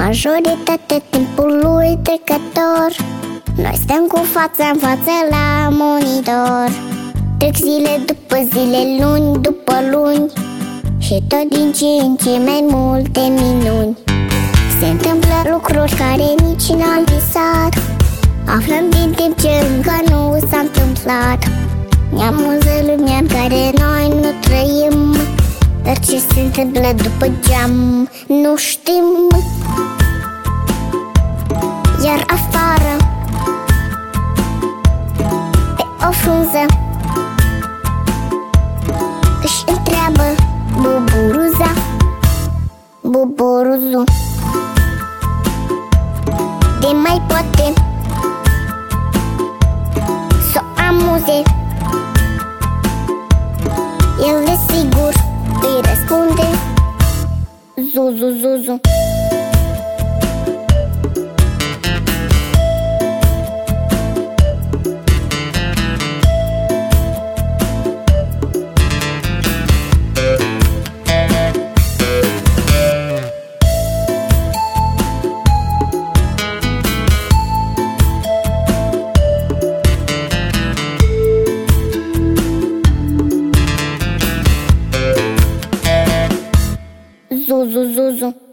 Majoritatea timpului trecător, noi stăm cu fața în față la monitor. Trec zile după zile, luni după luni, și tot din ce în ce mai multe minuni. Se întâmplă lucruri care nici n-am visat, aflăm din timp ce încă nu s-a întâmplat. Ne amuză lumea în care noi nu trăim, dar ce se întâmplă după geam nu știm. Iar afară, pe o frunză, își întreabă buburuza, buburuzu, de mai poate s-o amuze. El desigur îi răspunde zuzu, zuzu. Zuzu, zuzu.